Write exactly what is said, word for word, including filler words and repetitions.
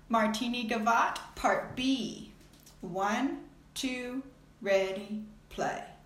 Martini Gavotte, Part B. One, two, ready, play.